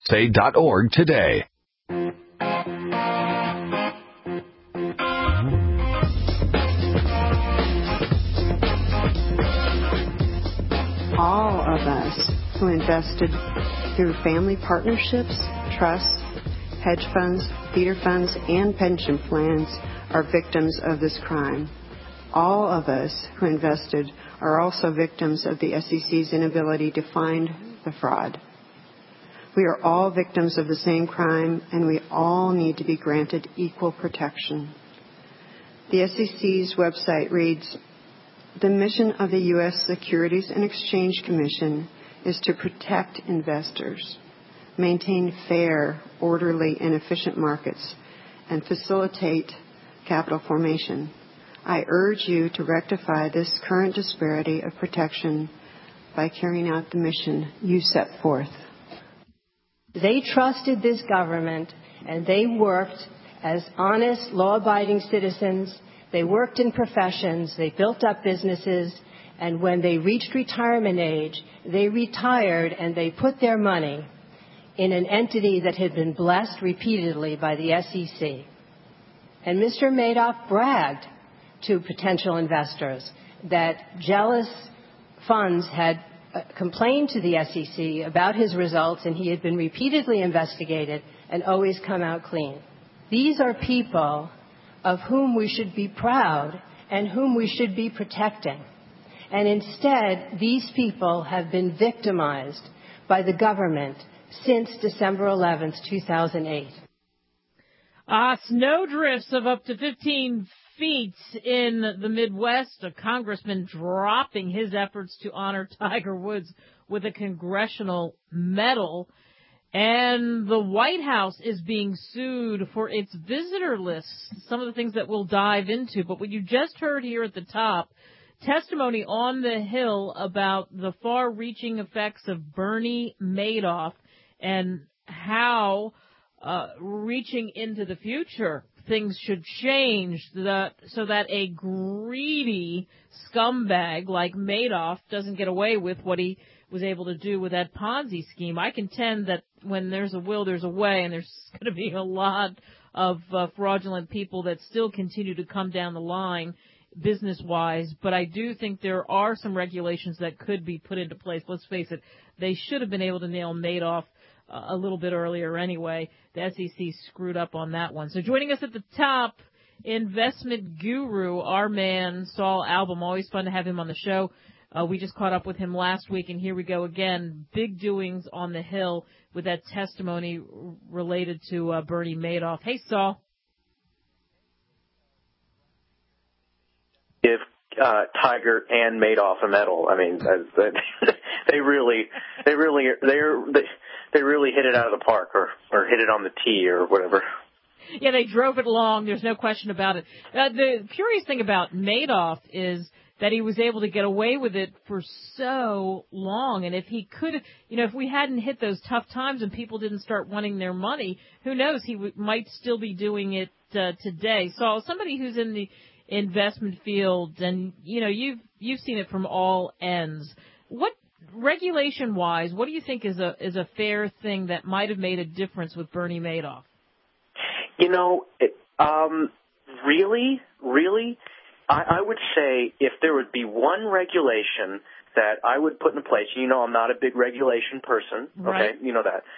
USA.org today. All of us who invested through family partnerships, trusts, hedge funds, feeder funds, and pension plans are victims of this crime. All of us who invested are also victims of the SEC's inability to find the fraud. We are all victims of the same crime, and we all need to be granted equal protection. The SEC's website reads, "The mission of the U.S. Securities and Exchange Commission is to protect investors, maintain fair, orderly, and efficient markets, and facilitate capital formation. I urge you to rectify this current disparity of protection by carrying out the mission you set forth." They trusted this government, and they worked as honest, law-abiding citizens. They worked in professions. They built up businesses. And when they reached retirement age, they retired and they put their money in an entity that had been blessed repeatedly by the SEC. And Mr. Madoff bragged to potential investors that jealous funds had complained to the SEC about his results, and he had been repeatedly investigated and always come out clean. These are people of whom we should be proud and whom we should be protecting. And instead, these people have been victimized by the government since December 11th, 2008. Snow drifts of up to 15 feet in the Midwest. A congressman dropping his efforts to honor Tiger Woods with a congressional medal. And the White House is being sued for its visitor lists. Some of the things that we'll dive into. But what you just heard here at the top, testimony on the Hill about the far-reaching effects of Bernie Madoff and how reaching into the future things should change so that a greedy scumbag like Madoff doesn't get away with what he was able to do with that Ponzi scheme. I contend that when there's a will, there's a way, and there's going to be a lot of fraudulent people that still continue to come down the line business-wise, but I do think there are some regulations that could be put into place. Let's face it, they should have been able to nail Madoff a little bit earlier anyway. The SEC screwed up on that one. So joining us at the top, investment guru, our man, Saul Albom. Always fun to have him on the show. We just caught up with him last week, and here we go again. Big doings on the Hill with that testimony related to Bernie Madoff. Hey, Saul. Give Tiger and Madoff a medal. I mean, they really hit it out of the park, or hit it on the tee, or whatever. Yeah, they drove it long. There's no question about it. The curious thing about Madoff is that he was able to get away with it for so long. And if he could, if we hadn't hit those tough times and people didn't start wanting their money, who knows? He might still be doing it today. So somebody who's in the investment field, and you've seen it from all ends. What regulation-wise, what do you think is a fair thing that might have made a difference with Bernie Madoff? Really, I would say if there would be one regulation that I would put in place, I'm not a big regulation person, right. Okay, you know that.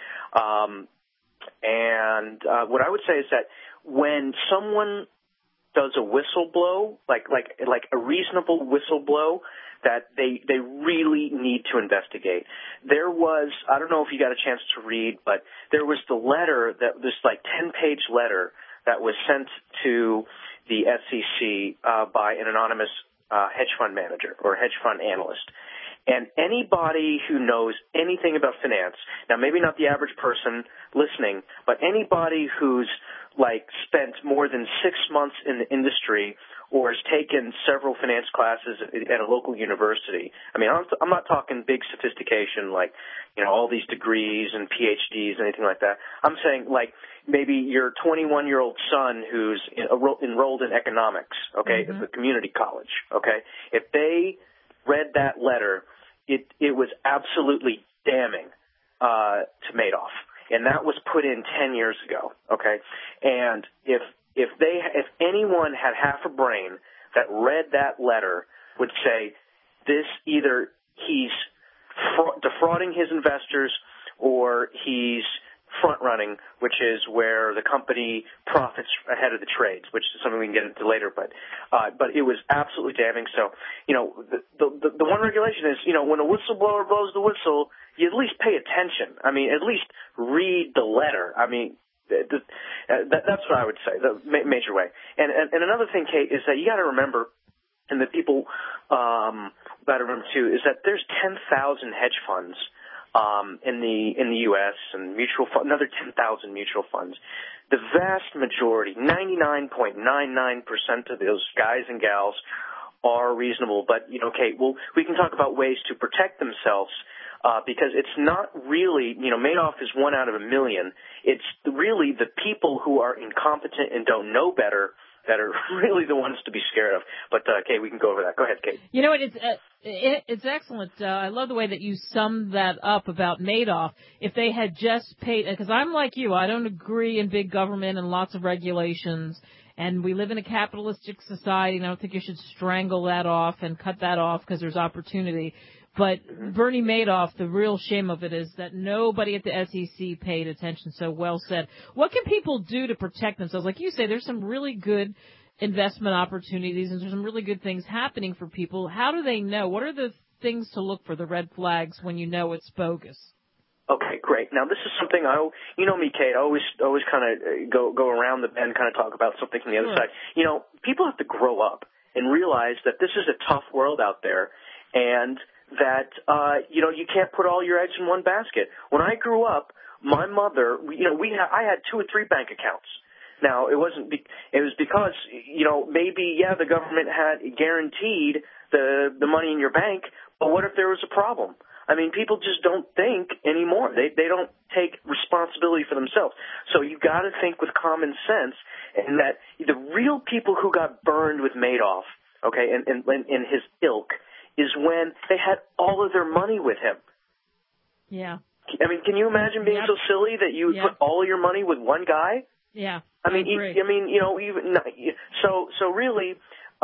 What I would say is that when someone does a whistleblow, like a reasonable whistleblow, that they really need to investigate. There was, I don't know if you got a chance to read, but there was the letter, this 10-page letter that was sent to the SEC by an anonymous hedge fund manager or hedge fund analyst. And anybody who knows anything about finance, now maybe not the average person listening, but anybody who's spent more than 6 months in the industry or has taken several finance classes at a local university. I mean, I'm not talking big sophistication all these degrees and PhDs and anything like that. I'm saying maybe your 21-year-old son who's enrolled in economics, okay, at the community college, okay. If they read that letter, it was absolutely damning to Madoff. and that was put in 10 years ago, okay? And if anyone had half a brain that read that letter would say this, either he's defrauding his investors or he's front-running, which is where the company profits ahead of the trades, which is something we can get into later. But it was absolutely damning. So, the one regulation is, when a whistleblower blows the whistle, you at least pay attention. I mean, at least read the letter. I mean, that's what I would say, the major way. And another thing, Kate, is that you got to remember, and the people got to remember too, is that there's 10,000 hedge funds in the U.S. and another 10,000 mutual funds. The vast majority, 99.99% of those guys and gals are reasonable. But, Kate, we can talk about ways to protect themselves because it's not really, Madoff is 1 out of a million. It's really the people who are incompetent and don't know better that are really the ones to be scared of. But, Kate, we can go over that. Go ahead, Kate. You know what? It's excellent. I love the way that you summed that up about Madoff. If they had just paid, because I'm like you, I don't agree in big government and lots of regulations, and we live in a capitalistic society, and I don't think you should strangle that off and cut that off because there's opportunity. But Bernie Madoff, the real shame of it is that nobody at the SEC paid attention. So well said. What can people do to protect themselves? Like you say, there's some really good investment opportunities and there's some really good things happening for people. How do they know? What are the things to look for, the red flags, when you know it's bogus? Okay, great. Now, this is something you know me, Kate, I always kind of go around the bend, kind of talk about something from the other side. People have to grow up and realize that this is a tough world out there, and that, you can't put all your eggs in one basket. When I grew up, my mother, I had 2 or 3 bank accounts. Now, it was because, maybe, the government had guaranteed the money in your bank, but what if there was a problem? I mean, people just don't think anymore. They don't take responsibility for themselves. So you got to think with common sense, and that the real people who got burned with Madoff, okay, and his ilk, is when they had all of their money with him. Yeah. I mean, can you imagine being so silly that you would put all your money with one guy? Yeah. So really,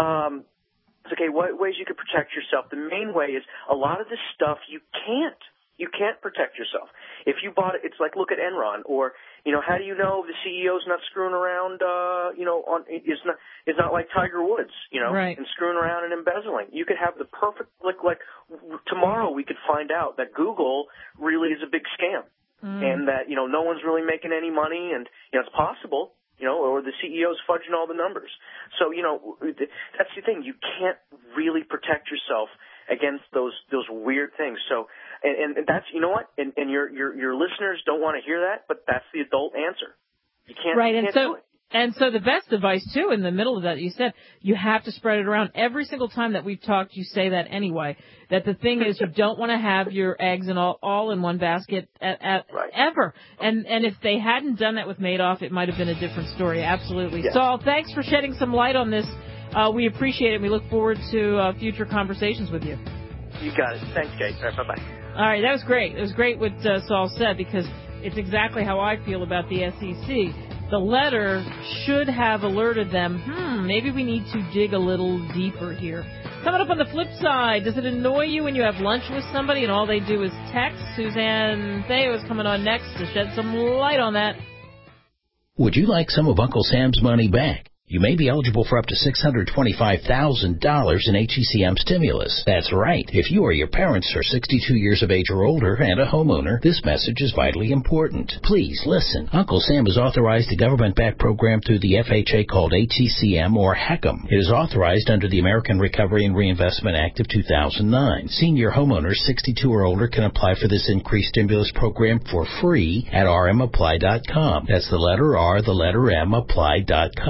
okay, what ways you could protect yourself? The main way is a lot of this stuff you can't protect yourself. If you bought it, it's like, look at Enron, or, how do you know the CEO's not screwing around, is not like Tiger Woods, right, and screwing around and embezzling. You could have the perfect, like tomorrow we could find out that Google really is a big scam, and that, no one's really making any money, and, it's possible, or the CEO's fudging all the numbers. So, that's the thing. You can't really protect yourself against those weird things. So, and that's, and your listeners don't want to hear that, but that's the adult answer. You can't, right, you and can't so do it. And so the best advice, too, in the middle of that, you said you have to spread it around. Every single time that we've talked, you say that anyway, that the thing is you don't want to have your eggs all in one basket right. ever. And if they hadn't done that with Madoff, it might have been a different story. Absolutely. Yes. Saul, thanks for shedding some light on this. We appreciate it. We look forward to future conversations with you. You got it. Thanks, Kate. All right, bye-bye. All right, that was great. It was great what Saul said, because it's exactly how I feel about the SEC. The letter should have alerted them, maybe we need to dig a little deeper here. Coming up on the flip side, does it annoy you when you have lunch with somebody and all they do is text? Suzanne Theo is coming on next to shed some light on that. Would you like some of Uncle Sam's money back? You may be eligible for up to $625,000 in HECM stimulus. That's right. If you or your parents are 62 years of age or older and a homeowner, this message is vitally important. Please listen. Uncle Sam has authorized a government-backed program through the FHA called HECM or HECM. It is authorized under the American Recovery and Reinvestment Act of 2009. Senior homeowners 62 or older can apply for this increased stimulus program for free at rmapply.com. That's the letter R, the letter M, apply.com.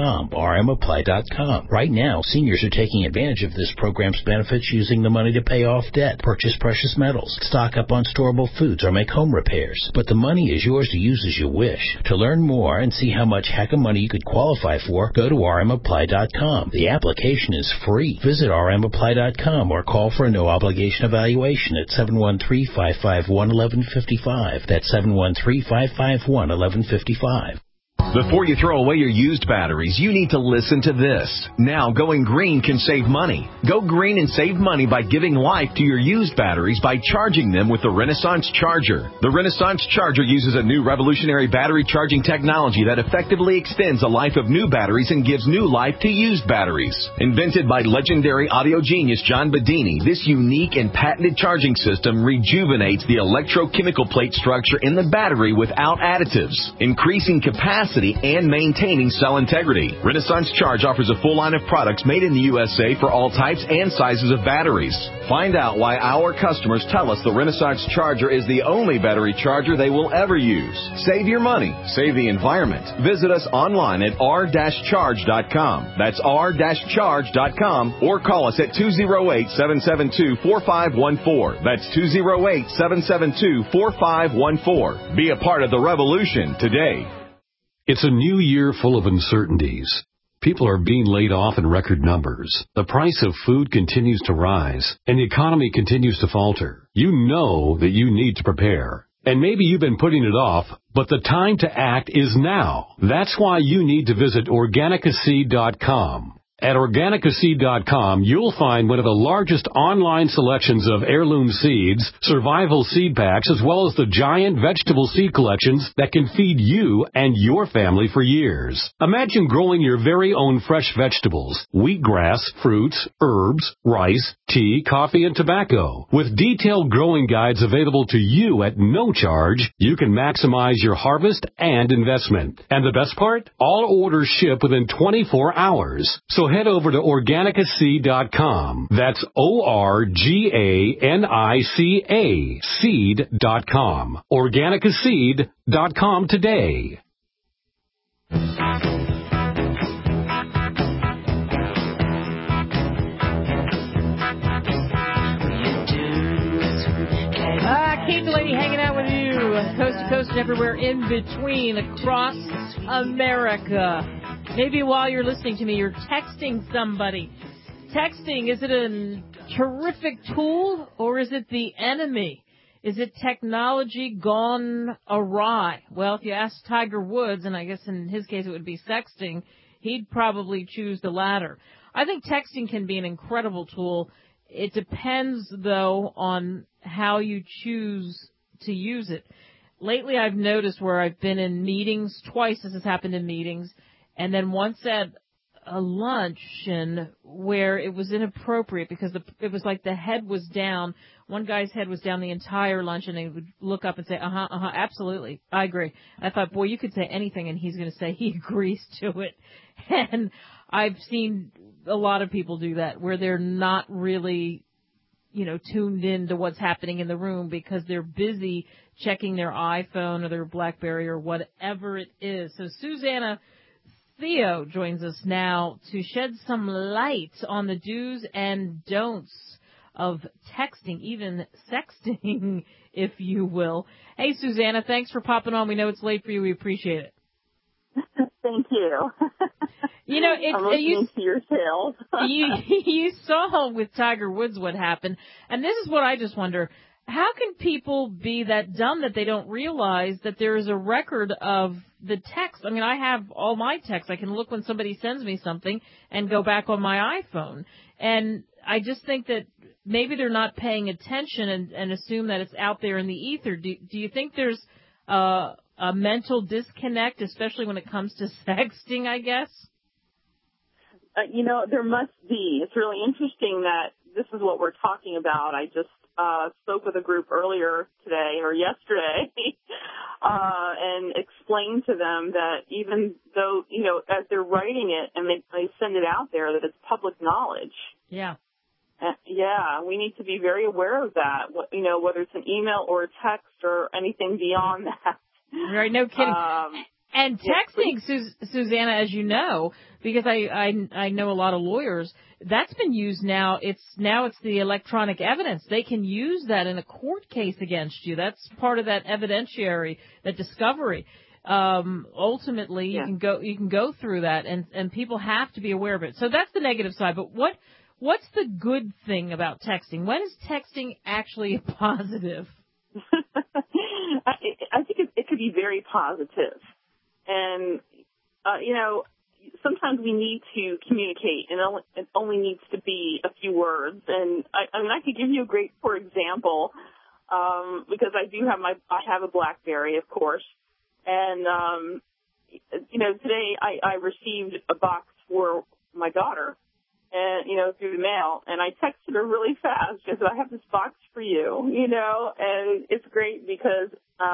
rmapply.com. Right now, seniors are taking advantage of this program's benefits using the money to pay off debt, purchase precious metals, stock up on storable foods, or make home repairs. But the money is yours to use as you wish. To learn more and see how much heck of money you could qualify for, go to rmapply.com. The application is free. Visit rmapply.com or call for a no-obligation evaluation at 713-551-1155. That's 713-551-1155. Before you throw away your used batteries, you need to listen to this. Now, going green can save money. Go green and save money by giving life to your used batteries by charging them with the Renaissance Charger. The Renaissance Charger uses a new revolutionary battery charging technology that effectively extends the life of new batteries and gives new life to used batteries. Invented by legendary audio genius John Bedini, this unique and patented charging system rejuvenates the electrochemical plate structure in the battery without additives, increasing capacity and maintaining cell integrity. Renaissance Charge offers a full line of products made in the USA for all types and sizes of batteries. Find out why our customers tell us the Renaissance Charger is the only battery charger they will ever use. Save your money. Save the environment. Visit us online at r-charge.com. That's r-charge.com or call us at 208-772-4514. That's 208-772-4514. Be a part of the revolution today. It's a new year full of uncertainties. People are being laid off in record numbers. The price of food continues to rise, and the economy continues to falter. You know that you need to prepare. And maybe you've been putting it off, but the time to act is now. That's why you need to visit Organicaseed.com. At Organicaseed.com, you'll find one of the largest online selections of heirloom seeds, survival seed packs, as well as the giant vegetable seed collections that can feed you and your family for years. Imagine growing your very own fresh vegetables, wheatgrass, fruits, herbs, rice, tea, coffee, and tobacco. With detailed growing guides available to you at no charge, you can maximize your harvest and investment. And the best part? All orders ship within 24 hours. So head over to Organicaseed.com. That's Organica seed.com. Organicaseed.com today. Kate Delaney hanging out with you, coast to coast and everywhere in between, across America. Maybe while you're listening to me, you're texting somebody. Texting, is it a terrific tool or is it the enemy? Is it technology gone awry? Well, if you ask Tiger Woods, and I guess in his case it would be sexting, he'd probably choose the latter. I think texting can be an incredible tool. It depends, though, on how you choose to use it. Lately, I've noticed where I've been in meetings, twice this has happened in meetings, and then once at a luncheon where it was inappropriate because it was like the head was down. One guy's head was down the entire lunch, and they would look up and say, absolutely, I agree. I thought, boy, you could say anything, and he's going to say he agrees to it. And I've seen a lot of people do that where they're not really, tuned in to what's happening in the room because they're busy checking their iPhone or their BlackBerry or whatever it is. So Susanna Theo joins us now to shed some light on the do's and don'ts of texting, even sexting, if you will. Hey, Susanna, thanks for popping on. We know it's late for you. We appreciate it. Thank you. I'm listening to your tales. you saw with Tiger Woods what happened, and this is what I just wonder. How can people be that dumb that they don't realize that there is a record of the text? I mean, I have all my texts. I can look when somebody sends me something and go back on my iPhone. And I just think that maybe they're not paying attention and assume that it's out there in the ether. Do you think there's a mental disconnect, especially when it comes to sexting, I guess? There must be. It's really interesting that this is what we're talking about. I just spoke with a group earlier today or yesterday and explained to them that even though, as they're writing it and they send it out there, that it's public knowledge. Yeah. Yeah, we need to be very aware of that, whether it's an email or a text or anything beyond that. Right, no kidding. And texting, Susanna, as you know, because I know a lot of lawyers, that's been used now. It's the electronic evidence. They can use that in a court case against you. That's part of that evidentiary, that discovery. Ultimately, you can go through that, and people have to be aware of it. So that's the negative side. But what's the good thing about texting? When is texting actually a positive? I think it could be very positive. And, sometimes we need to communicate, and it only needs to be a few words. And I could give you a great, for example, because I have a BlackBerry, of course. And, today I received a box for my daughter, and, through the mail, and I texted her really fast. I said, I have this box for you, and it's great because,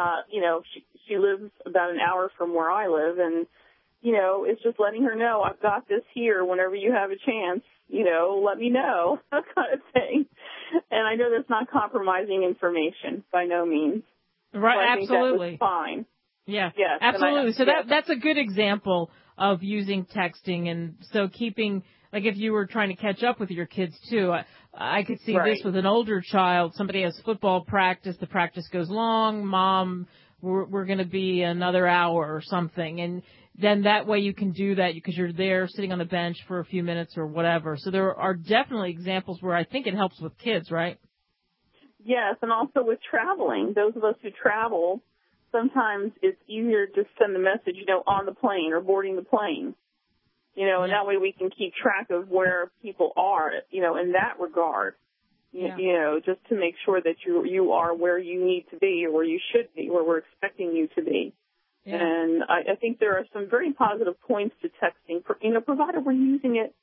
she lives about an hour from where I live, and, it's just letting her know I've got this here whenever you have a chance, let me know, that kind of thing. And I know that's not compromising information by no means. Right, so absolutely. I think that was fine. Yeah, yes, absolutely. So that's a good example of using texting, and so keeping, like if you were trying to catch up with your kids too, I could see this with an older child. Somebody has football practice, the practice goes long, Mom, we're going to be another hour or something, and then that way you can do that because you're there sitting on the bench for a few minutes or whatever. So there are definitely examples where I think it helps with kids, right? Yes, and also with traveling. Those of us who travel, sometimes it's easier to send the message, on the plane or boarding the plane, and that way we can keep track of where people are, in that regard, just to make sure that you are where you need to be or where you should be, where we're expecting you to be. Yeah. And I think there are some very positive points to texting, provided we're using it,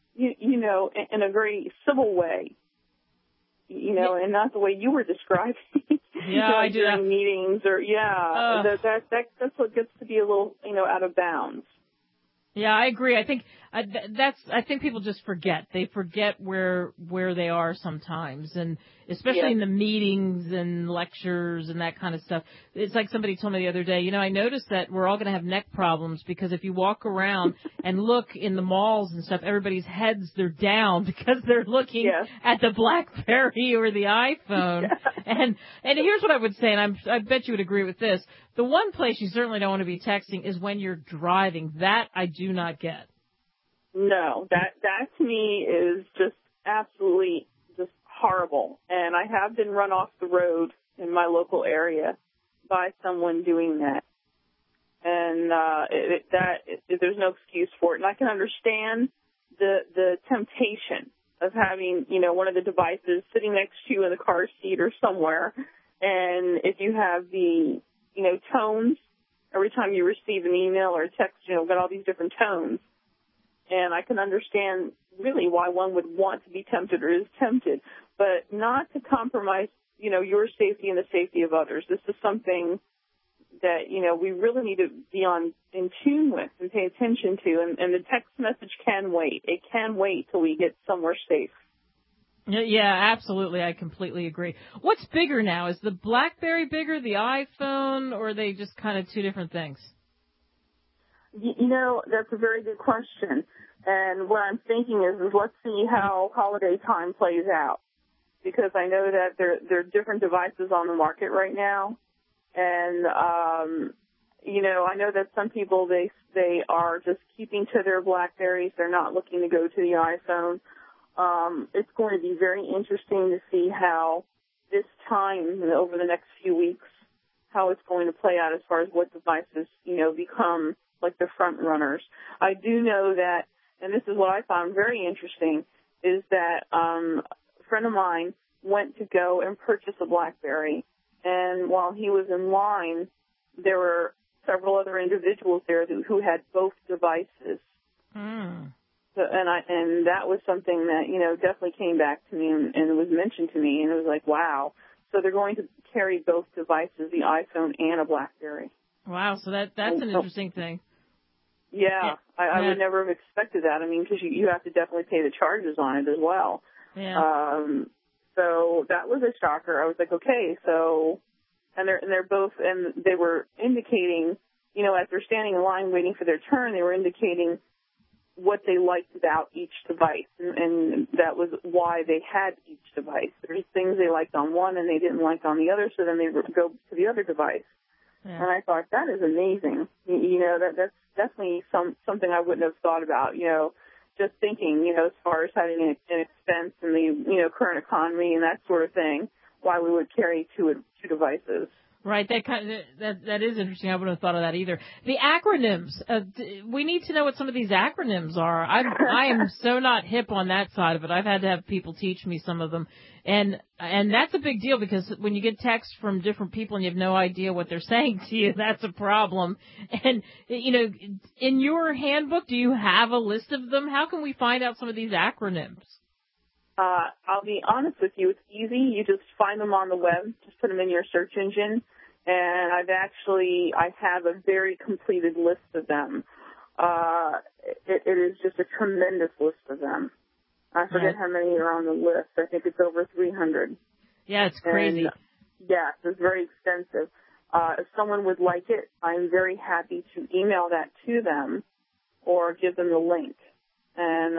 in a very civil way. And not the way you were describing. Yeah, I do. During meetings or, that's what gets to be a little, out of bounds. Yeah, I agree. I think people just forget. They forget where they are sometimes, and especially in the meetings and lectures and that kind of stuff. It's like somebody told me the other day, I noticed that we're all going to have neck problems because if you walk around and look in the malls and stuff, everybody's heads, they're down because they're looking at the BlackBerry or the iPhone. And here's what I would say, and I bet you would agree with this. The one place you certainly don't want to be texting is when you're driving. That I do not get. No, that to me is just absolutely just horrible. And I have been run off the road in my local area by someone doing that. And there's no excuse for it. And I can understand the temptation of having, one of the devices sitting next to you in the car seat or somewhere. And if you have the, tones, every time you receive an email or a text, got all these different tones. And I can understand really why one would want to be tempted or is tempted, but not to compromise, your safety and the safety of others. This is something that, we really need to be in tune with and pay attention to. And the text message can wait. It can wait till we get somewhere safe. Yeah, absolutely. I completely agree. What's bigger now? Is the BlackBerry bigger, the iPhone, or are they just kind of two different things? That's a very good question. And what I'm thinking is let's see how holiday time plays out. Because I know that there are different devices on the market right now. And, I know that some people, they are just keeping to their BlackBerries. They're not looking to go to the iPhone. It's going to be very interesting to see how this time over the next few weeks, how it's going to play out as far as what devices, become like the front runners. I do know that, and this is what I found very interesting, is that a friend of mine went to go and purchase a BlackBerry, and while he was in line, there were several other individuals there who had both devices. Mm. So, and that was something that, definitely came back to me and it was mentioned to me, and it was like, wow. So they're going to carry both devices, the iPhone and a BlackBerry. Wow, so that's an interesting thing. Yeah, I would never have expected that. I mean, because you have to definitely pay the charges on it as well. Yeah. So that was a shocker. I was like, okay, so, and they're both, and they were indicating, as they're standing in line waiting for their turn, they were indicating what they liked about each device, and that was why they had each device. There's things they liked on one and they didn't like on the other, so then they would go to the other device. Yeah. And I thought, that is amazing. That's definitely something I wouldn't have thought about, just thinking, as far as having an expense in the, current economy and that sort of thing, why we would carry two devices. Right, that is interesting. I wouldn't have thought of that either. The acronyms, we need to know what some of these acronyms are. I am so not hip on that side of it. I've had to have people teach me some of them, and that's a big deal because when you get texts from different people and you have no idea what they're saying to you, that's a problem. And in your handbook, do you have a list of them? How can we find out some of these acronyms? I'll be honest with you, it's easy. You just find them on the web, just put them in your search engine, and I have a very completed list of them. It is just a tremendous list of them. I forget how many are on the list. I think it's over 300. Yeah, it's crazy. And, yes, it's very extensive. If someone would like it, I'm very happy to email that to them or give them the link. And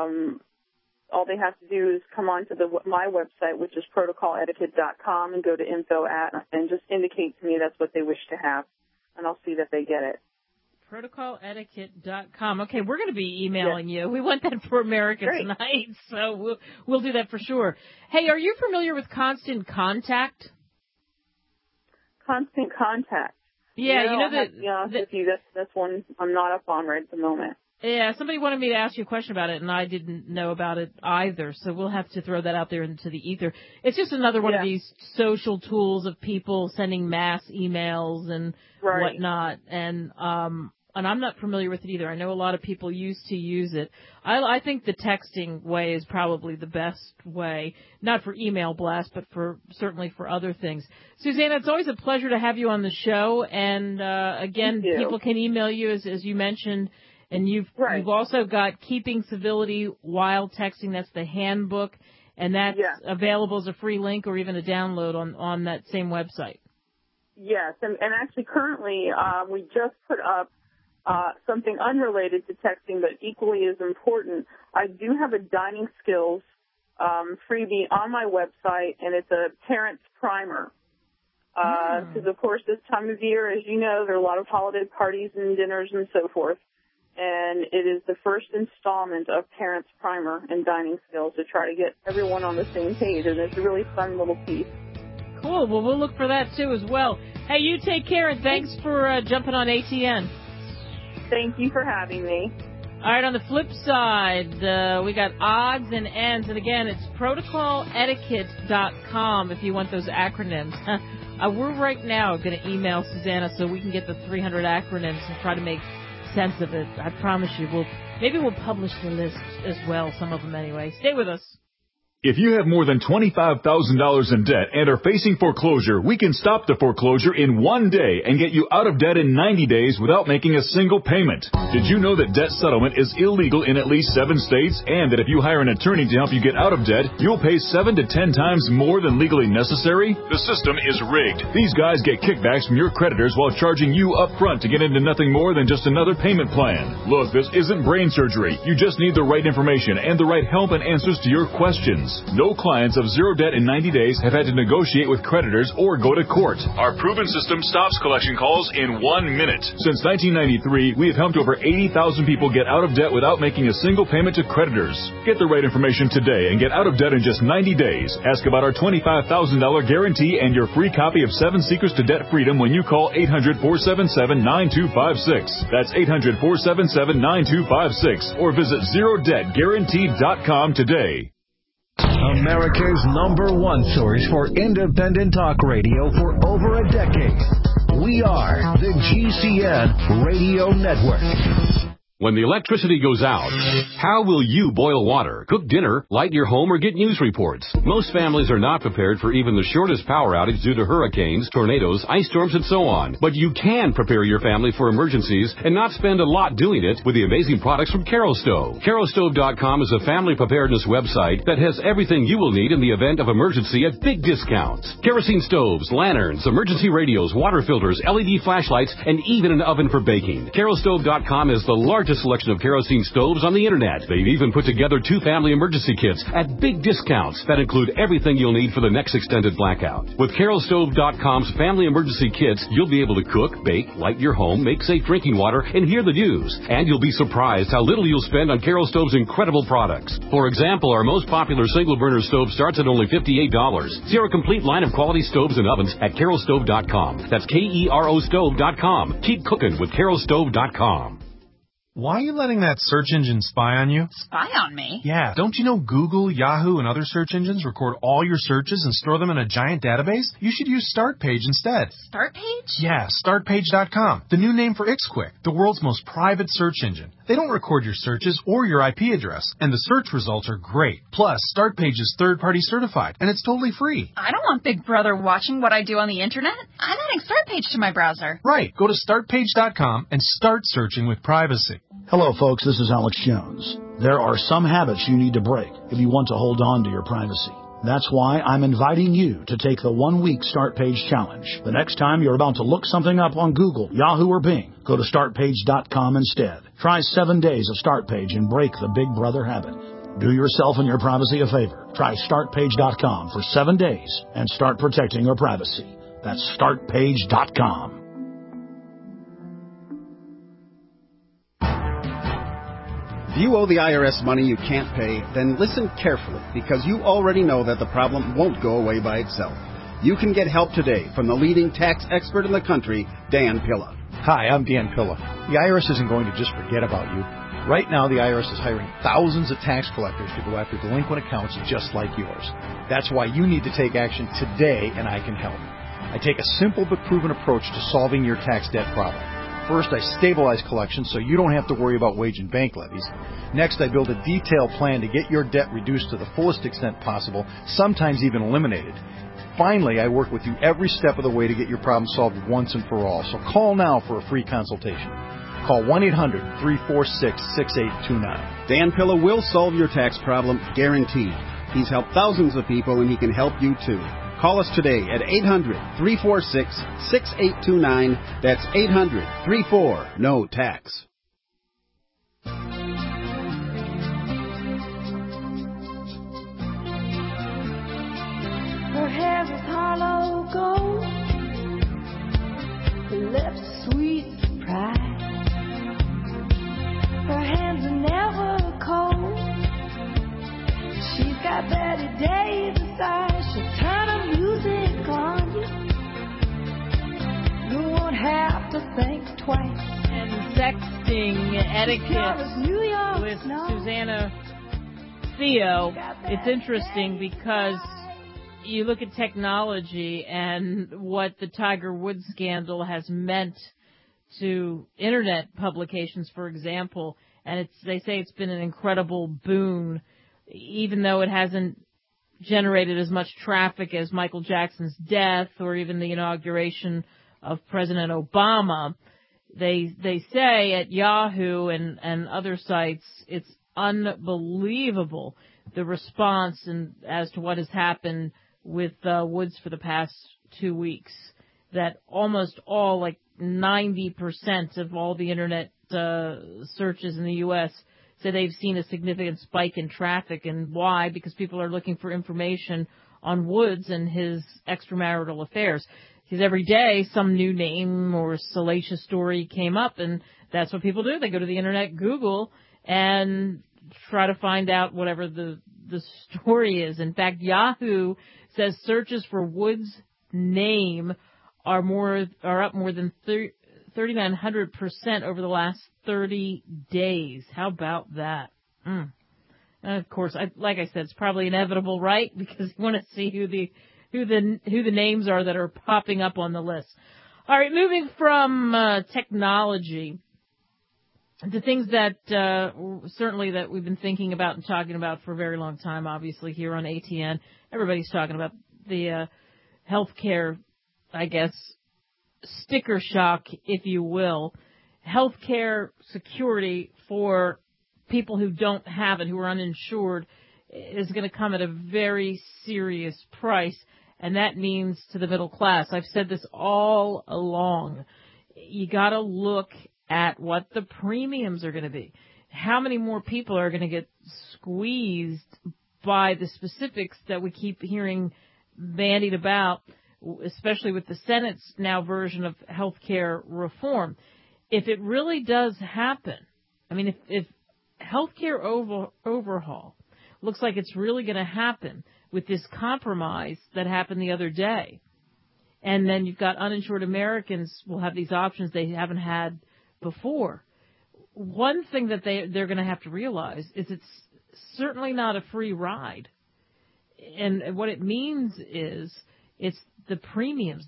all they have to do is come on to my website, which is protocoletiquette.com, and go to info and just indicate to me that's what they wish to have, and I'll see that they get it. Protocoletiquette.com. Okay, we're going to be emailing you. We want that for America tonight, so we'll do that for sure. Hey, are you familiar with Constant Contact? Constant Contact. Yeah, that's one I'm not up on right at the moment. Yeah, somebody wanted me to ask you a question about it, and I didn't know about it either, so we'll have to throw that out there into the ether. It's just another one of these social tools of people sending mass emails and whatnot, and I'm not familiar with it either. I know a lot of people used to use it. I think the texting way is probably the best way, not for email blast, but certainly for other things. Susanna, it's always a pleasure to have you on the show, and again, people can email you, as you mentioned. And you've also got Keeping Civility While Texting. That's the handbook, and that's available as a free link or even a download on that same website. Yes, and actually currently we just put up something unrelated to texting but equally as important. I do have a dining skills freebie on my website, and it's a parent's primer. Because, of course, this time of year, as you know, there are a lot of holiday parties and dinners and so forth. And it is the first installment of Parents Primer and Dining Skills to try to get everyone on the same page. And it's a really fun little piece. Cool. Well, we'll look for that, too, as well. Hey, you take care, and thanks for jumping on ATN. Thank you for having me. All right, on the flip side, we got odds and ends. And, again, it's protocoletiquette.com if you want those acronyms. We're right now going to email Susanna so we can get the 300 acronyms and try to make sense of it. I promise you, we'll publish the list as well, some of them anyway. Stay with us. If you have more than $25,000 in debt and are facing foreclosure, we can stop the foreclosure in one day and get you out of debt in 90 days without making a single payment. Did you know that debt settlement is illegal in at least 7 states, and that if you hire an attorney to help you get out of debt, you'll pay 7 to 10 times more than legally necessary? The system is rigged. These guys get kickbacks from your creditors while charging you up front to get into nothing more than just another payment plan. Look, this isn't brain surgery. You just need the right information and the right help and answers to your questions. No clients of zero debt in 90 days have had to negotiate with creditors or go to court. Our proven system stops collection calls in 1 minute. Since 1993, we have helped over 80,000 people get out of debt without making a single payment to creditors. Get the right information today and get out of debt in just 90 days. Ask about our $25,000 guarantee and your free copy of 7 Secrets to Debt Freedom when you call 800-477-9256. That's 800-477-9256. Or visit ZeroDebtGuaranteed.com today. America's #1 source for independent talk radio for over a decade. We are the GCN Radio Network. When the electricity goes out, how will you boil water, cook dinner, light your home, or get news reports? Most families are not prepared for even the shortest power outage due to hurricanes, tornadoes, ice storms, and so on. But you can prepare your family for emergencies and not spend a lot doing it with the amazing products from Kerastove. Kerastove.com is a family preparedness website that has everything you will need in the event of emergency at big discounts. Kerosene stoves, lanterns, emergency radios, water filters, LED flashlights, and even an oven for baking. Kerastove.com is the largest selection of kerosene stoves on the internet. They've even put together 2 family emergency kits at big discounts that include everything you'll need for the next extended blackout. With Kerastove.com's family emergency kits, you'll be able to cook, bake, light your home, make safe drinking water, and hear the news. And you'll be surprised how little you'll spend on Kerastove's incredible products. For example, our most popular single burner stove starts at only $58. See our complete line of quality stoves and ovens at Kerastove.com. That's K-E-R-O stove.com. Keep cooking with Kerastove.com. Why are you letting that search engine spy on you? Spy on me? Yeah, don't you know Google, Yahoo, and other search engines record all your searches and store them in a giant database? You should use StartPage instead. StartPage? Yeah, StartPage.com, the new name for Ixquick, the world's most private search engine. They don't record your searches or your IP address, and the search results are great. Plus, StartPage is third-party certified, and it's totally free. I don't want Big Brother watching what I do on the internet. I'm adding StartPage to my browser. Right, go to StartPage.com and start searching with privacy. Hello, folks. This is Alex Jones. There are some habits you need to break if you want to hold on to your privacy. That's why I'm inviting you to take the 1-week StartPage challenge. The next time you're about to look something up on Google, Yahoo, or Bing, go to StartPage.com instead. Try 7 days of StartPage and break the Big Brother habit. Do yourself and your privacy a favor. Try StartPage.com for 7 days and start protecting your privacy. That's StartPage.com. If you owe the IRS money you can't pay, then listen carefully, because you already know that the problem won't go away by itself. You can get help today from the leading tax expert in the country, Dan Pilla. Hi, I'm Dan Pilla. The IRS isn't going to just forget about you. Right now, the IRS is hiring thousands of tax collectors to go after delinquent accounts just like yours. That's why you need to take action today, and I can help. I take a simple but proven approach to solving your tax debt problem. First, I stabilize collections so you don't have to worry about wage and bank levies. Next, I build a detailed plan to get your debt reduced to the fullest extent possible, sometimes even eliminated. Finally, I work with you every step of the way to get your problem solved once and for all. So call now for a free consultation. Call 1-800-346-6829. Dan Pilla will solve your tax problem, guaranteed. He's helped thousands of people, and he can help you too. Call us today at 800-346-6829. That's 800-34-NO-TAX. Her hair was hollow gold, her lips sweet surprise. Her hands are never cold. She's got Betty Davis eyes. She'll turn her music on you. You won't have to think twice. And sexting etiquette with Susanna Theo. It's interesting because you look at technology and what the Tiger Woods scandal has meant to internet publications, for example, and they say it's been an incredible boon, even though it hasn't generated as much traffic as Michael Jackson's death or even the inauguration of President Obama. They say at Yahoo and other sites, it's unbelievable the response and as to what has happened with Woods for the past 2 weeks. That almost all, like 90% of all the internet searches in the U.S. say they've seen a significant spike in traffic. And why? Because people are looking for information on Woods and his extramarital affairs. Because every day some new name or salacious story came up, and that's what people do. They go to the internet, Google, and try to find out whatever the story is. In fact, Yahoo says searches for Woods' name are up more than 3,900% over the last 30 days. How about that? And of course, like I said, it's probably inevitable, right? Because you want to see who the names are that are popping up on the list. All right, moving from technology the things that certainly that we've been thinking about and talking about for a very long time, obviously here on ATN, everybody's talking about the healthcare, I guess, sticker shock, if you will. Healthcare security for people who don't have it, who are uninsured, is going to come at a very serious price, and that means to the middle class. I've said this all along. You got to look at what the premiums are going to be. How many more people are going to get squeezed by the specifics that we keep hearing bandied about, especially with the Senate's now version of health care reform. If it really does happen, I mean, if health care overhaul looks like it's really going to happen with this compromise that happened the other day, and then you've got uninsured Americans will have these options they haven't had before. One thing that they're going to have to realize is it's certainly not a free ride. And what it means is it's the premiums.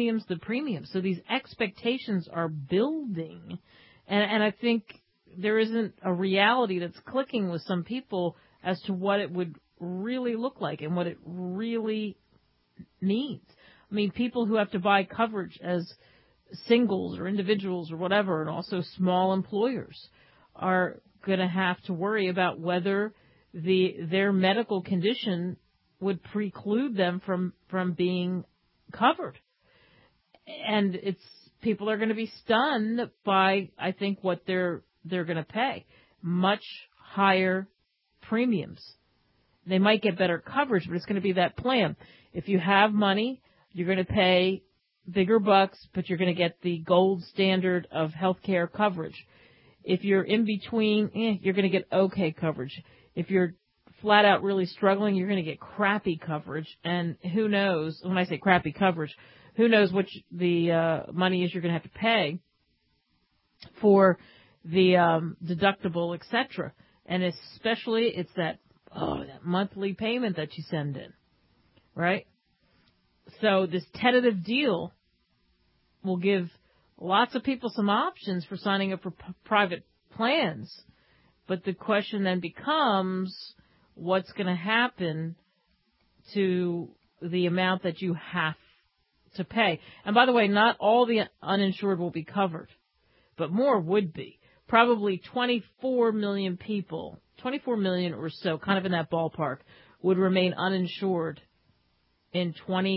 So these expectations are building. And I think there isn't a reality that's clicking with some people as to what it would really look like and what it really means. I mean, people who have to buy coverage as singles or individuals or whatever, and also small employers, are going to have to worry about whether their medical condition would preclude them from being covered. And people are going to be stunned by, I think, what they're going to pay. Much higher premiums. They might get better coverage, but it's going to be that plan. If you have money, you're going to pay bigger bucks, but you're going to get the gold standard of health care coverage. If you're in between, you're going to get okay coverage. If you're flat out really struggling, you're going to get crappy coverage. And who knows, when I say crappy coverage, who knows what the money is you're going to have to pay for the deductible, etc. And especially it's that monthly payment that you send in, right? So this tentative deal will give lots of people some options for signing up for private plans. But the question then becomes, what's going to happen to the amount that you have to pay? And by the way, not all the uninsured will be covered, but more would be. Probably 24 million people, 24 million or so, kind of in that ballpark, would remain uninsured in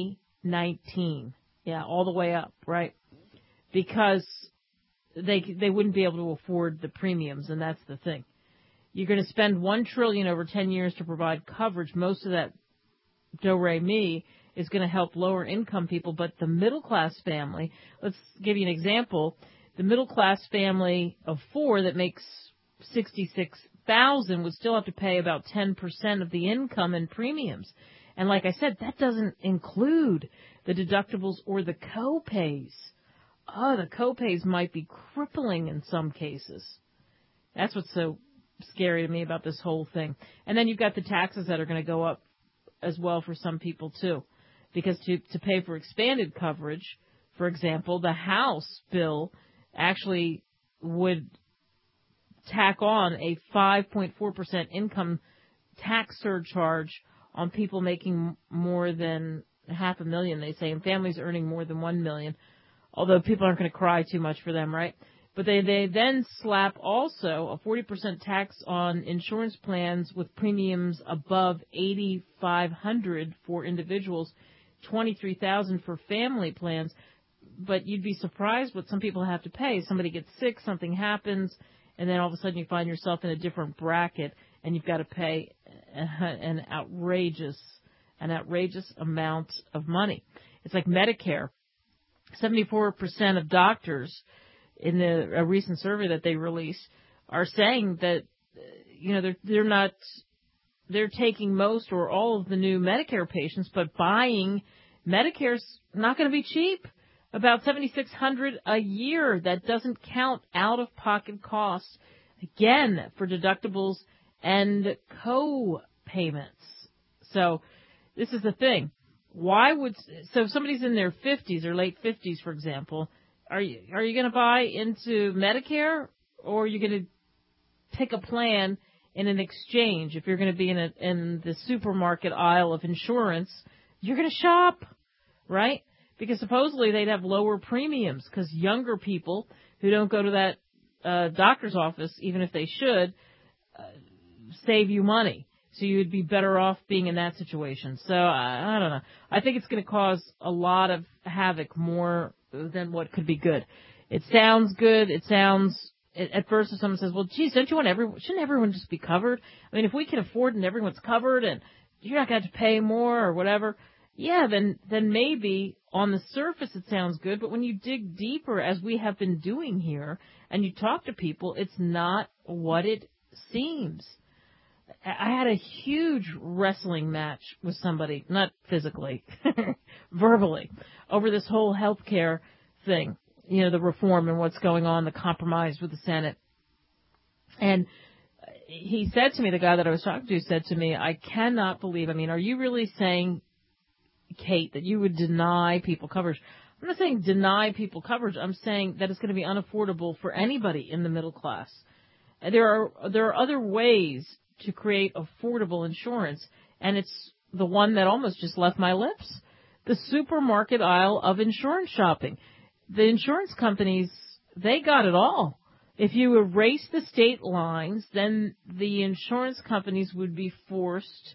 2019. Yeah, all the way up, right? Because they wouldn't be able to afford the premiums, and that's the thing. You're going to spend $1 trillion over 10 years to provide coverage. Most of that do-re-mi is going to help lower income people, but the middle class family, let's give you an example. The middle class family of 4 that makes $66,000 would still have to pay about 10% of the income in premiums. And like I said, that doesn't include the deductibles or the co-pays. Oh, the co-pays might be crippling in some cases. That's what's so scary to me about this whole thing. And then you've got the taxes that are going to go up as well for some people too. Because to pay for expanded coverage, for example, the House bill actually would tack on a 5.4% income tax surcharge on people making more than $500,000, they say, and families earning more than $1 million. Although people aren't going to cry too much for them, right? But they then slap also a 40% tax on insurance plans with premiums above $8,500 for individuals, $23,000 for family plans. But you'd be surprised what some people have to pay. Somebody gets sick, something happens, and then all of a sudden you find yourself in a different bracket, and you've got to pay an outrageous amount of money. It's like Medicare. 74% of doctors in a recent survey that they released are saying that, they're taking most or all of the new Medicare patients, but buying Medicare's not going to be cheap. About $7,600 a year. That doesn't count out-of-pocket costs, again, for deductibles and co-payments. So this is the thing. So if somebody's in their 50s or late 50s, for example, are you going to buy into Medicare or you're going to pick a plan in an exchange. If you're going to be in the supermarket aisle of insurance, you're going to shop, right? Because supposedly they'd have lower premiums because younger people who don't go to that doctor's office, even if they should, save you money. So you'd be better off being in that situation. So I don't know. I think it's going to cause a lot of havoc more than what could be good. It sounds good. It sounds, at first if someone says, well, geez, shouldn't everyone just be covered? I mean, if we can afford and everyone's covered and you're not going to have to pay more or whatever, yeah, then maybe on the surface it sounds good. But when you dig deeper, as we have been doing here, and you talk to people, it's not what it seems. I had a huge wrestling match with somebody, not physically, verbally, over this whole healthcare thing, you know, the reform and what's going on, the compromise with the Senate. And he said to me, the guy that I was talking to said to me, I cannot believe, I mean, are you really saying, Kate, that you would deny people coverage? I'm not saying deny people coverage. I'm saying that it's going to be unaffordable for anybody in the middle class. There are other ways to create affordable insurance, and it's the one that almost just left my lips. The supermarket aisle of insurance shopping. The insurance companies, they got it all. If you erase the state lines, then the insurance companies would be forced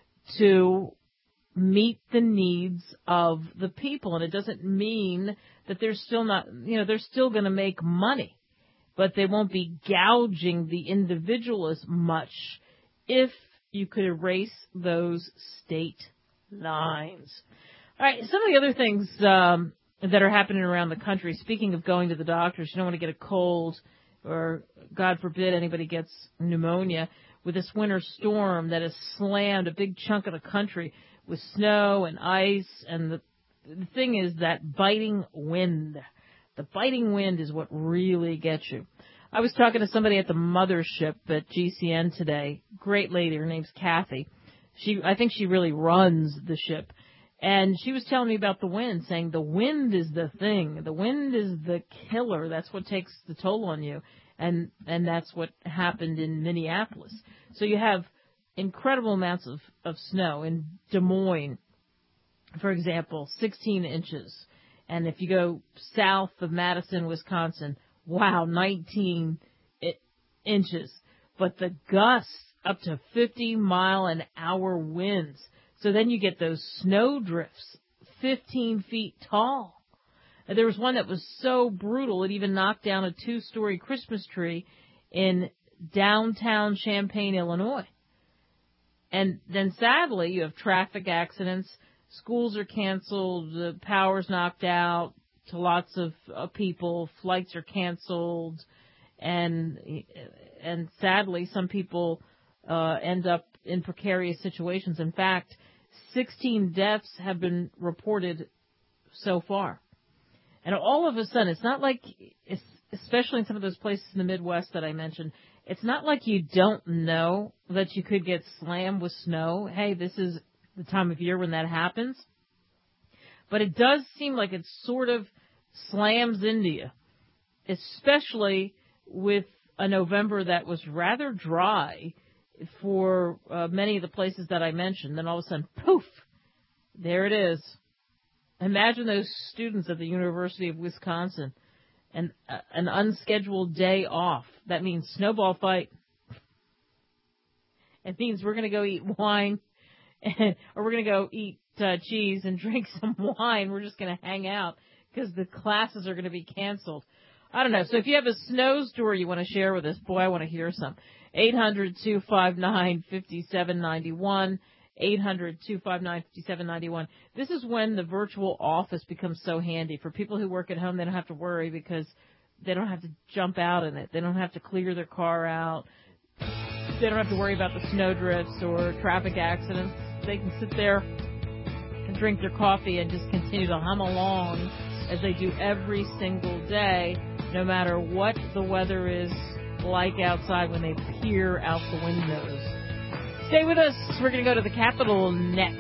to meet the needs of the people. And it doesn't mean that they're still not, you know, they're still going to make money, but they won't be gouging the individual as much if you could erase those state lines. All right, some of the other things that are happening around the country, speaking of going to the doctors, you don't want to get a cold or, God forbid, anybody gets pneumonia, with this winter storm that has slammed a big chunk of the country with snow and ice. And the thing is that biting wind. The biting wind is what really gets you. I was talking to somebody at the mothership at GCN today. Great lady. Her name's Kathy. I think she really runs the ship. And she was telling me about the wind, saying the wind is the thing. The wind is the killer. That's what takes the toll on you. And that's what happened in Minneapolis. So you have incredible amounts of snow in Des Moines, for example, 16 inches. And if you go south of Madison, Wisconsin, wow, 19 inches. But the gusts up to 50-mile-an-hour winds. So then you get those snow drifts, 15 feet tall. And there was one that was so brutal, it even knocked down a 2-story Christmas tree in downtown Champaign, Illinois. And then sadly, you have traffic accidents. Schools are canceled. The power's knocked out to lots of people. Flights are canceled. And sadly, some people end up in precarious situations. In fact, 16 deaths have been reported so far. And all of a sudden, it's not like, especially in some of those places in the Midwest that I mentioned, it's not like you don't know that you could get slammed with snow. Hey, this is the time of year when that happens. But it does seem like it sort of slams into you, especially with a November that was rather dry for many of the places that I mentioned. Then all of a sudden, poof, there it is. Imagine those students at the University of Wisconsin and an unscheduled day off. That means snowball fight. It means we're going to go eat wine, or we're going to go eat cheese and drink some wine. We're just going to hang out because the classes are going to be canceled. I don't know. So if you have a snow story you want to share with us, boy, I want to hear some. 800-259-5791. 800-259-5791. This is when the virtual office becomes so handy. For people who work at home, they don't have to worry because they don't have to jump out in it. They don't have to clear their car out. They don't have to worry about the snow drifts or traffic accidents. They can sit there and drink their coffee and just continue to hum along as they do every single day, no matter what the weather is like outside when they peer out the windows. Stay with us. We're going to go to the Capitol next.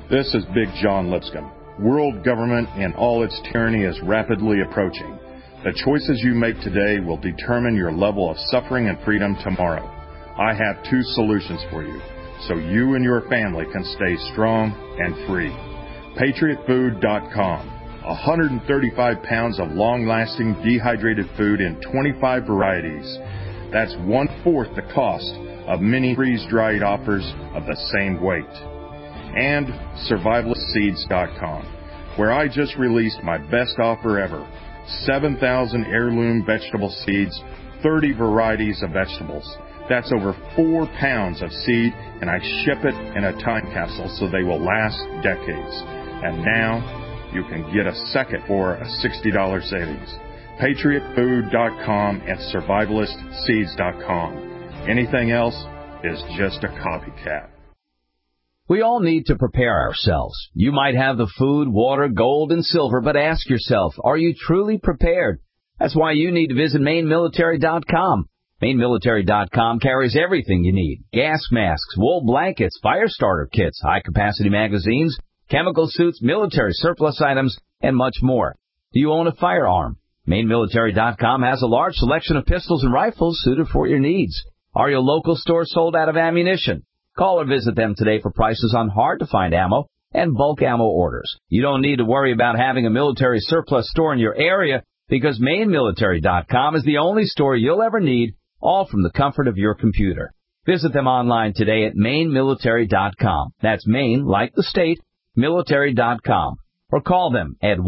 This is Big John Lipscomb. World government and all its tyranny is rapidly approaching. The choices you make today will determine your level of suffering and freedom tomorrow. I have 2 solutions for you, so you and your family can stay strong and free. PatriotFood.com. 135 pounds of long-lasting dehydrated food in 25 varieties. That's 1/4 the cost of many freeze-dried offers of the same weight. And SurvivalistSeeds.com, where I just released my best offer ever. 7,000 heirloom vegetable seeds, 30 varieties of vegetables. That's over 4 pounds of seed, and I ship it in a time capsule so they will last decades. And now you can get a second for a $60 savings. PatriotFood.com and SurvivalistSeeds.com. Anything else is just a copycat. We all need to prepare ourselves. You might have the food, water, gold, and silver, but ask yourself, are you truly prepared? That's why you need to visit MaineMilitary.com. MaineMilitary.com carries everything you need. Gas masks, wool blankets, fire starter kits, high-capacity magazines, chemical suits, military surplus items, and much more. Do you own a firearm? MaineMilitary.com has a large selection of pistols and rifles suited for your needs. Are your local stores sold out of ammunition? Call or visit them today for prices on hard-to-find ammo and bulk ammo orders. You don't need to worry about having a military surplus store in your area because MaineMilitary.com is the only store you'll ever need, all from the comfort of your computer. Visit them online today at MaineMilitary.com. That's Maine, like the state, military.com. Or call them at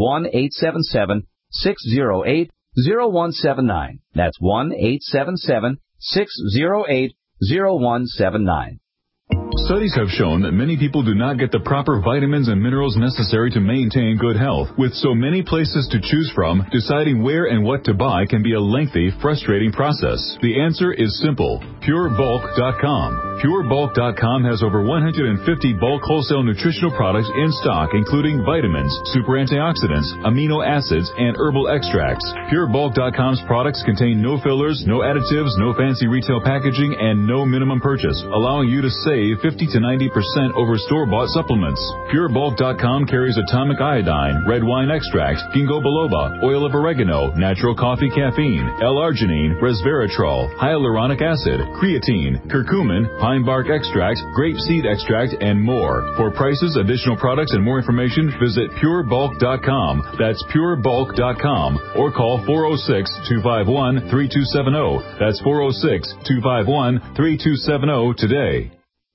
1-877-608-0179. That's 1-877-608-0179. Studies have shown that many people do not get the proper vitamins and minerals necessary to maintain good health. With so many places to choose from, deciding where and what to buy can be a lengthy, frustrating process. The answer is simple. PureBulk.com. PureBulk.com has over 150 bulk wholesale nutritional products in stock, including vitamins, super antioxidants, amino acids, and herbal extracts. PureBulk.com's products contain no fillers, no additives, no fancy retail packaging, and no minimum purchase, allowing you to save 50 to 90% over store-bought supplements. PureBulk.com carries atomic iodine, red wine extract, ginkgo biloba, oil of oregano, natural coffee caffeine, L-arginine, resveratrol, hyaluronic acid, creatine, curcumin, pine bark extract, grape seed extract, and more. For prices, additional products, and more information, visit PureBulk.com. That's PureBulk.com. Or call 406-251-3270. That's 406-251-3270 today.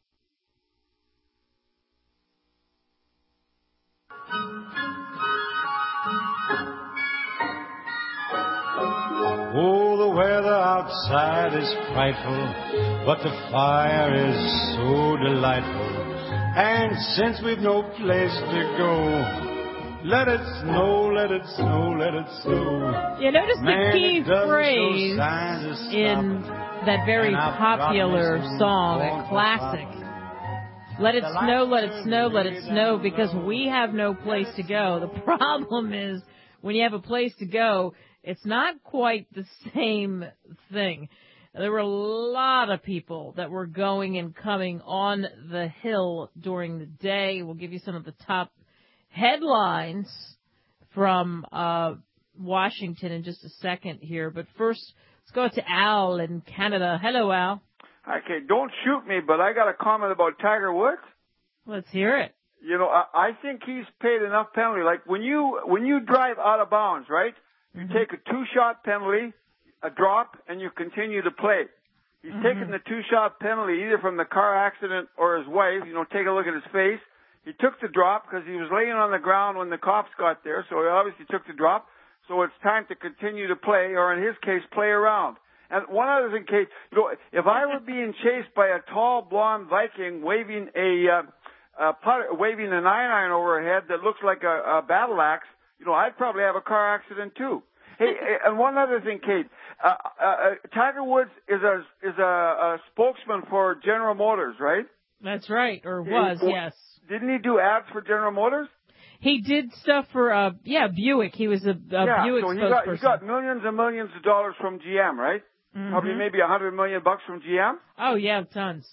Oh, the weather outside is frightful, but the fire is so delightful. And since we've no place to go, let it snow, let it snow, let it snow. You notice the key phrase in that very popular song, a classic. Let it snow, let it snow, let it snow, because we have no place to go. The problem is when you have a place to go, it's not quite the same thing. There were a lot of people that were going and coming on the Hill during the day. We'll give you some of the top headlines from Washington in just a second here. But first, let's go to Al in Canada. Hello, Al. Okay, don't shoot me, but I got a comment about Tiger Woods. Let's hear it. You know, I think he's paid enough penalty. Like when you drive out of bounds, right? You take a 2-shot penalty, a drop, and you continue to play. He's taken the 2-shot penalty either from the car accident or his wife. You know, take a look at his face. He took the drop because he was laying on the ground when the cops got there, so he obviously took the drop. So it's time to continue to play, or in his case, play around. And one other thing, Kate, you know, if I were being chased by a tall blonde Viking waving a 9-iron overhead that looks like a battle axe, you know, I'd probably have a car accident too. Hey, and one other thing, Kate, Tiger Woods is a spokesman for General Motors, right? That's right, or was, yes. Didn't he do ads for General Motors? He did stuff for, Buick. He was a Buick spokesperson. He got millions and millions of dollars from GM, right? Probably maybe $100 million from GM. Oh yeah, tons.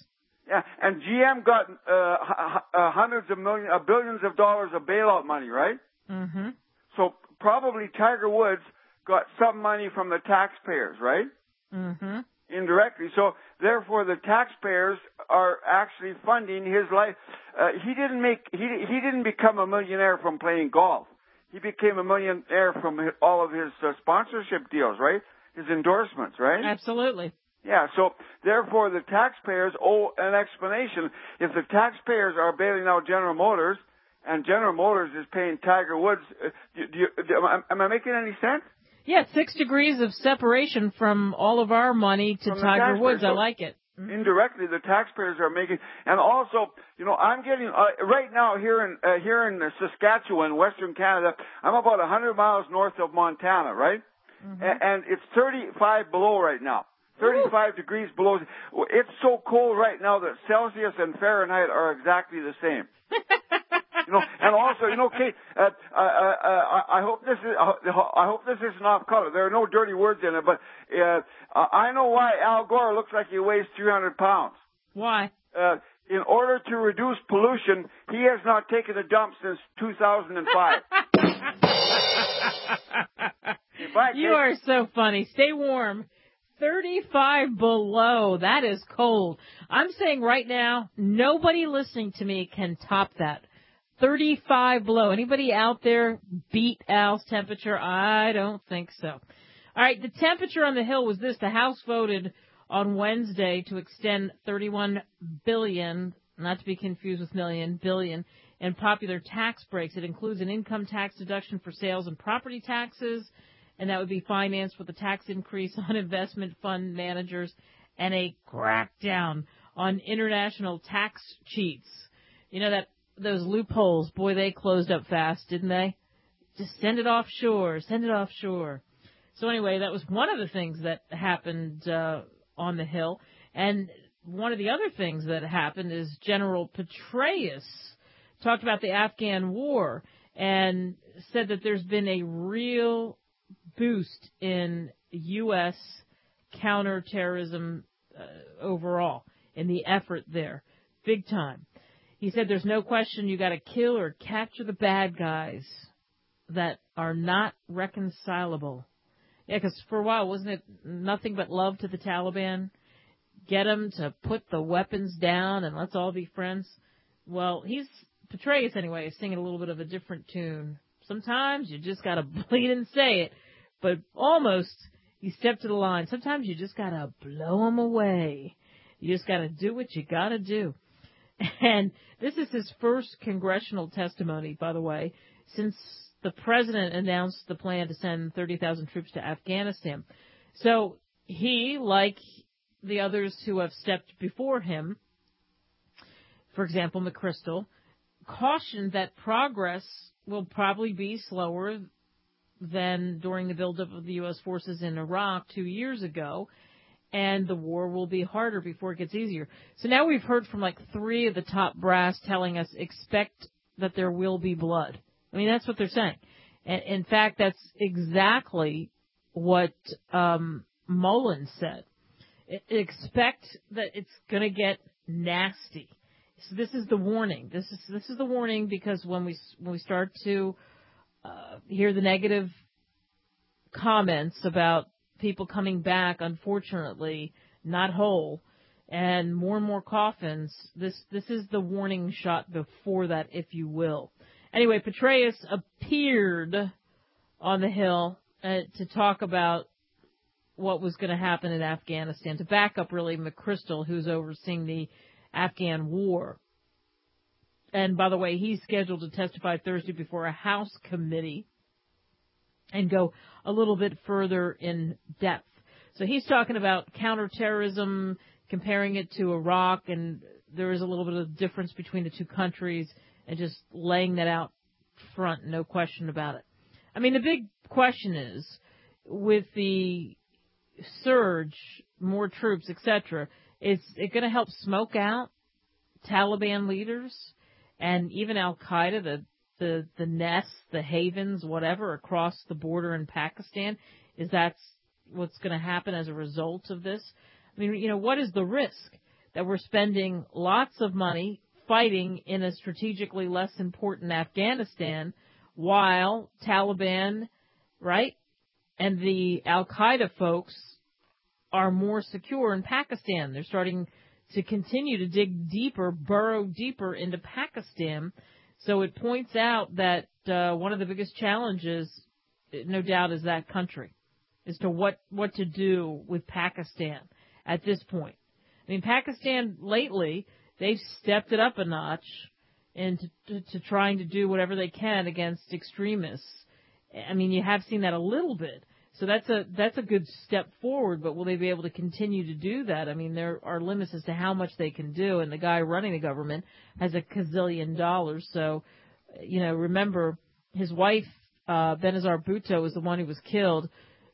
Yeah, and GM got hundreds of billions of dollars of bailout money, right? Mm-hmm. So probably Tiger Woods got some money from the taxpayers, right? Mm-hmm. Indirectly. So therefore, the taxpayers are actually funding his life. He didn't become a millionaire from playing golf. He became a millionaire from all of his sponsorship deals, right? His endorsements, right? Absolutely. Yeah, so therefore the taxpayers owe an explanation. If the taxpayers are bailing out General Motors and General Motors is paying Tiger Woods, am I making any sense? Yeah, 6 degrees of separation from all of our money to Tiger Woods. I like it. Indirectly, the taxpayers are making, and also, I'm getting right now here in Saskatchewan, Western Canada. I'm about 100 miles north of Montana, right? Mm-hmm. And it's 35 below right now. 35 degrees below. It's so cold right now that Celsius and Fahrenheit are exactly the same. And also, Kate, I hope this isn't off color. There are no dirty words in it, but I know why Al Gore looks like he weighs 300 pounds. Why? In order to reduce pollution, he has not taken a dump since 2005. You are so funny. Stay warm. 35 below. That is cold. I'm saying right now, nobody listening to me can top that. 35 below. Anybody out there beat Al's temperature? I don't think so. All right, the temperature on the Hill was this. The House voted on Wednesday to extend $31 billion, not to be confused with million, billion, in popular tax breaks. It includes an income tax deduction for sales and property taxes, and that would be financed with a tax increase on investment fund managers and a crackdown on international tax cheats. Those loopholes, boy, they closed up fast, didn't they? Just send it offshore. So anyway, that was one of the things that happened on the Hill. And one of the other things that happened is General Petraeus talked about the Afghan war and said that there's been a real boost in U.S. counterterrorism overall in the effort there. Big time. He said there's no question you got to kill or capture the bad guys that are not reconcilable. Yeah, because for a while, wasn't it nothing but love to the Taliban? Get them to put the weapons down and let's all be friends. Well, Petraeus anyway, is singing a little bit of a different tune. Sometimes you just got to bleed and say it, but almost you step to the line. Sometimes you just got to blow them away. You just got to do what you got to do. And this is his first congressional testimony, by the way, since the president announced the plan to send 30,000 troops to Afghanistan. So he, like the others who have stepped before him, for example, McChrystal, cautioned that progress will probably be slower than during the buildup of the U.S. forces in Iraq 2 years ago, and the war will be harder before it gets easier. So now we've heard from like 3 of the top brass telling us expect that there will be blood. I mean, that's what they're saying. And in fact, that's exactly what Mullen said. Expect that it's going to get nasty. So this is the warning. This is the warning, because when we start to hear the negative comments about people coming back, unfortunately, not whole, and more coffins, this is the warning shot before that, if you will. Anyway, Petraeus appeared on the Hill to talk about what was going to happen in Afghanistan, to back up really McChrystal, who's overseeing the Afghan war. And by the way, he's scheduled to testify Thursday before a House committee and go a little bit further in depth. So he's talking about counterterrorism, comparing it to Iraq, and there is a little bit of difference between the two countries, and just laying that out front, no question about it. I mean, the big question is, with the surge, more troops, etc., is it going to help smoke out Taliban leaders and even Al-Qaeda, the nests, the havens, whatever, across the border in Pakistan? Is that what's going to happen as a result of this? I mean, what is the risk? that we're spending lots of money fighting in a strategically less important Afghanistan while Taliban, right, and the Al-Qaeda folks are more secure in Pakistan. They're starting to continue to dig deeper, burrow deeper into Pakistan. So it points out that one of the biggest challenges, no doubt, is that country, as to what to do with Pakistan at this point. I mean, Pakistan lately, they've stepped it up a notch into to trying to do whatever they can against extremists. I mean, you have seen that a little bit. So that's a good step forward, but will they be able to continue to do that? I mean, there are limits as to how much they can do, and the guy running the government has $1 gazillion. So, remember, his wife, Benazir Bhutto, is the one who was killed.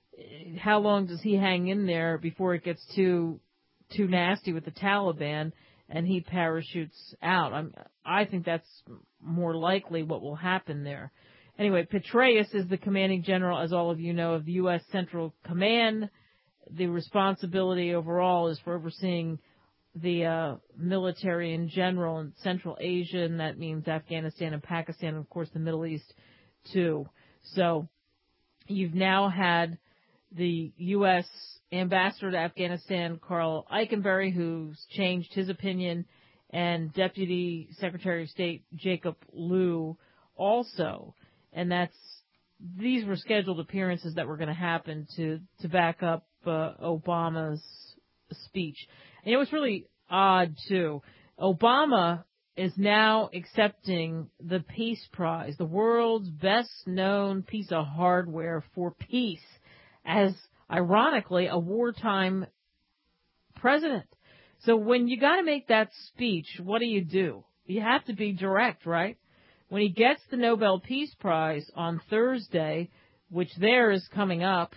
How long does he hang in there before it gets too nasty with the Taliban and he parachutes out? I think that's more likely what will happen there. Anyway, Petraeus is the commanding general, as all of you know, of the U.S. Central Command. The responsibility overall is for overseeing the military in general in Central Asia, and that means Afghanistan and Pakistan, and, of course, the Middle East, too. So you've now had the U.S. ambassador to Afghanistan, Carl Eikenberry, who's changed his opinion, and Deputy Secretary of State Jacob Lew also. And these were scheduled appearances that were going to happen to back up Obama's speech. And it was really odd, too. Obama is now accepting the Peace Prize, the world's best-known piece of hardware for peace, as, ironically, a wartime president. So when you got to make that speech, what do? You have to be direct, right? When he gets the Nobel Peace Prize on Thursday, which there is coming up,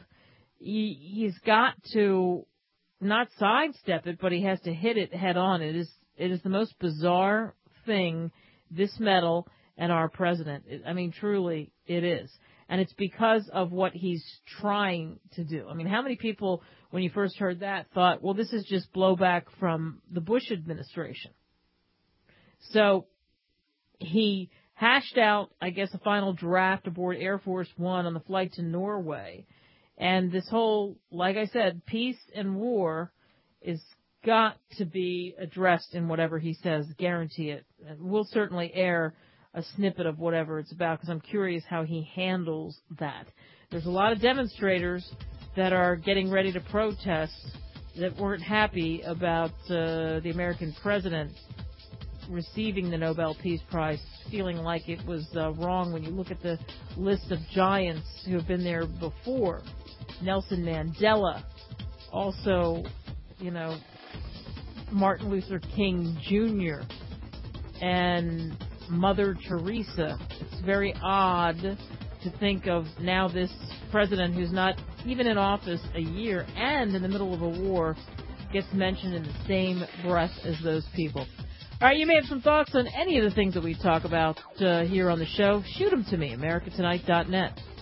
he's got to not sidestep it, but he has to hit it head on. It is the most bizarre thing, this medal and our president. I mean, truly, it is. And it's because of what he's trying to do. I mean, how many people, when you first heard that, thought, well, this is just blowback from the Bush administration? So he hashed out, I guess, a final draft aboard Air Force One on the flight to Norway. And this whole, like I said, peace and war is got to be addressed in whatever he says, guarantee it. We'll certainly air a snippet of whatever it's about because I'm curious how he handles that. There's a lot of demonstrators that are getting ready to protest that weren't happy about the American president receiving the Nobel Peace Prize, feeling like it was wrong when you look at the list of giants who have been there before. Nelson Mandela, also, Martin Luther King Jr., and Mother Teresa. It's very odd to think of now this president who's not even in office a year and in the middle of a war gets mentioned in the same breath as those people. All right, you may have some thoughts on any of the things that we talk about here on the show. Shoot them to me, americatonight.net.